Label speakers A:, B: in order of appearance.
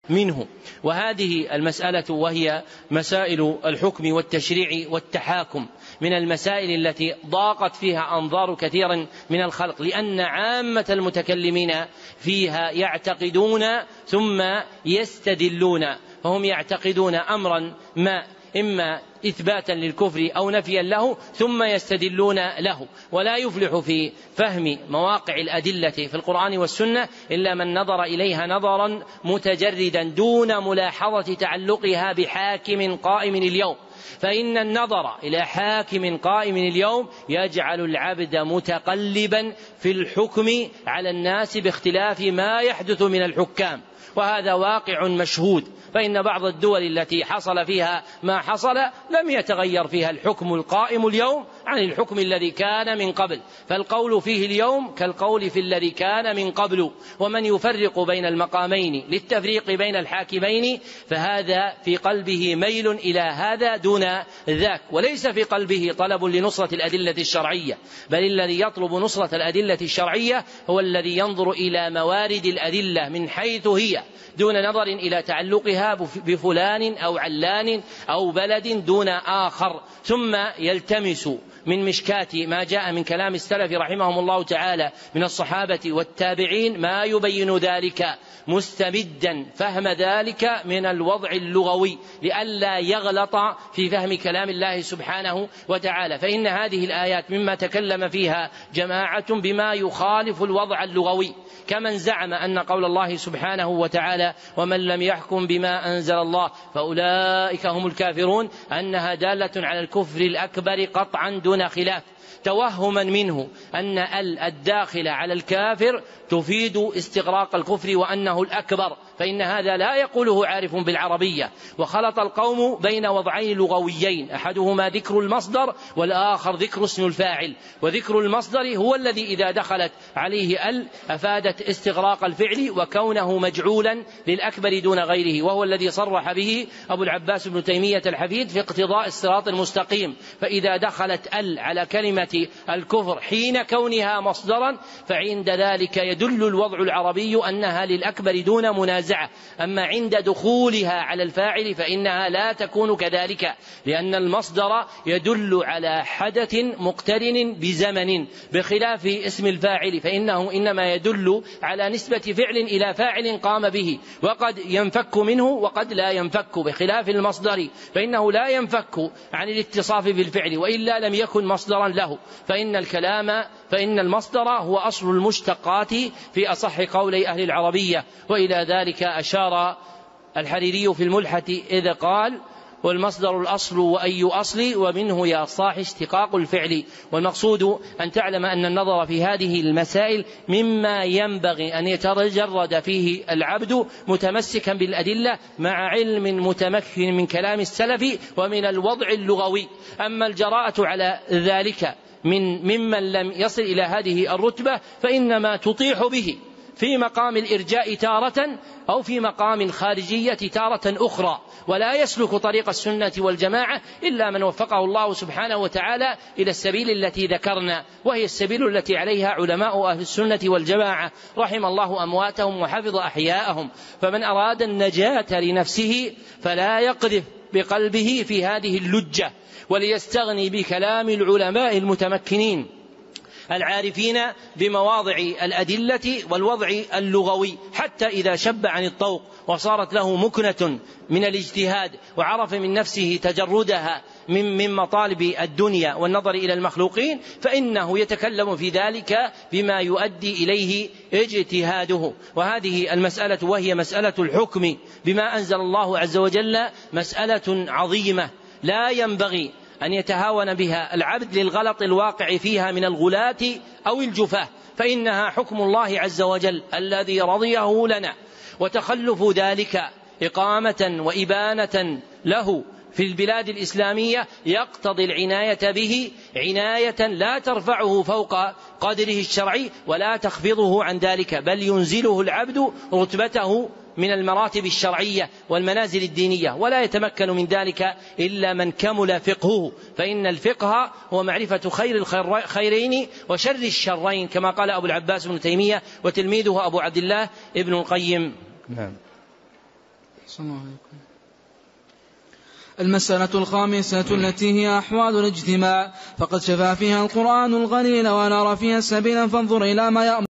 A: منه. وهذه المسألة وهي مسائل الحكم والتشريع والتحاكم من المسائل التي ضاقت فيها أنظار كثير من الخلق، لأن عامة المتكلمين فيها يعتقدون ثم يستدلون، فهم يعتقدون أمرا ما إما إثباتا للكفر أو نفيا له ثم يستدلون له، ولا يفلح في فهم مواقع الأدلة في القرآن والسنة إلا من نظر إليها نظرا متجردا دون ملاحظة تعلقها بحاكم قائم اليوم، فإن النظر إلى حاكم قائم اليوم يجعل العبد متقلبا في الحكم على الناس باختلاف ما يحدث من الحكام، وهذا واقع مشهود. فإن بعض الدول التي حصل فيها ما حصل لم يتغير فيها الحكم القائم اليوم عن الحكم الذي كان من قبل، فالقول فيه اليوم كالقول في الذي كان من قبل. ومن يفرق بين المقامين للتفريق بين الحاكمين فهذا في قلبه ميل إلى هذا دون ذاك، وليس في قلبه طلب لنصرة الأدلة الشرعية، بل الذي يطلب نصرة الأدلة الشرعية هو الذي ينظر إلى موارد الأدلة من حيث هي دون نظر إلى تعلقها بفلان أو علان أو بلد دون آخر، ثم يلتمس من مشكات ما جاء من كلام السلف رحمهم الله تعالى من الصحابة والتابعين ما يبين ذلك، مستمدا فهم ذلك من الوضع اللغوي لئلا يغلط في فهم كلام الله سبحانه وتعالى. فإن هذه الآيات مما تكلم فيها جماعة بما يخالف الوضع اللغوي، كمن زعم أن قول الله سبحانه وتعالى ومن لم يحكم بما أنزل الله فأولئك هم الكافرون أنها دالة على الكفر الأكبر قطعا دون خلاف، توهما منه أن الداخل على الكافر تفيد استغراق الكفر وأنه الأكبر، فإن هذا لا يقوله عارف بالعربية. وخلط القوم بين وضعين لغويين، أحدهما ذكر المصدر والآخر ذكر اسم الفاعل، وذكر المصدر هو الذي إذا دخلت عليه أفادت استغراق الفعل وكونه مجعولا للأكبر دون غيره، وهو الذي صرح به أبو العباس بن تيمية الحفيد في اقتضاء الصراط المستقيم. فإذا دخلت على كلمة الكفر حين كونها مصدرا فعند ذلك يدل الوضع العربي أنها للأكبر دون منازعة، أما عند دخولها على الفاعل فإنها لا تكون كذلك، لأن المصدر يدل على حدث مقترن بزمن، بخلاف اسم الفاعل فإنه إنما يدل على نسبة فعل إلى فاعل قام به، وقد ينفك منه وقد لا ينفك، بخلاف المصدر فإنه لا ينفك عن الاتصاف بالفعل وإلا لم يكن مصدرا له. فإن المصدر هو أصل المشتقات في أصح قولي أهل العربية، وإلى ذلك أشار الحريري في الملحة إذا قال والمصدر الأصل وأي أصل ومنه يا صاح اشتقاق الفعل. والمقصود أن تعلم أن النظر في هذه المسائل مما ينبغي أن يتجرد فيه العبد متمسكا بالأدلة مع علم متمكن من كلام السلف ومن الوضع اللغوي. أما الجراءة على ذلك ممن لم يصل إلى هذه الرتبة فإنما تطيح به في مقام الإرجاء تارة أو في مقام الخارجية تارة أخرى، ولا يسلك طريق السنة والجماعة إلا من وفقه الله سبحانه وتعالى إلى السبيل التي ذكرنا، وهي السبيل التي عليها علماء أهل السنة والجماعة رحم الله أمواتهم وحفظ أحياءهم. فمن أراد النجاة لنفسه فلا يقذف بقلبه في هذه اللجة، وليستغني بكلام العلماء المتمكنين العارفين بمواضع الأدلة والوضع اللغوي، حتى إذا شب عن الطوق وصارت له مكنة من الاجتهاد وعرف من نفسه تجردها من مطالب الدنيا والنظر إلى المخلوقين فإنه يتكلم في ذلك بما يؤدي إليه اجتهاده. وهذه المسألة وهي مسألة الحكم بما أنزل الله عز وجل مسألة عظيمة لا ينبغي أن يتهاون بها العبد للغلط الواقع فيها من الغلاة أو الجفاة، فإنها حكم الله عز وجل الذي رضيه لنا، وتخلف ذلك إقامة وإبانة له في البلاد الإسلامية يقتضي العناية به عناية لا ترفعه فوق قدره الشرعي ولا تخفضه عن ذلك، بل ينزله العبد رتبته من المراتب الشرعية والمنازل الدينية، ولا يتمكن من ذلك إلا من كمل فقهه، فإن الفقه هو معرفة خير الخيرين وشر الشرين كما قال أبو العباس بن تيمية وتلميذه أبو عبد الله ابن القيم.
B: نعم. المسألة الخامسة التي هي أحوال الاجتماع، فقد شفى فيها القرآن الغليل ونرى فيها السبيل، فانظر إلى ما يأمر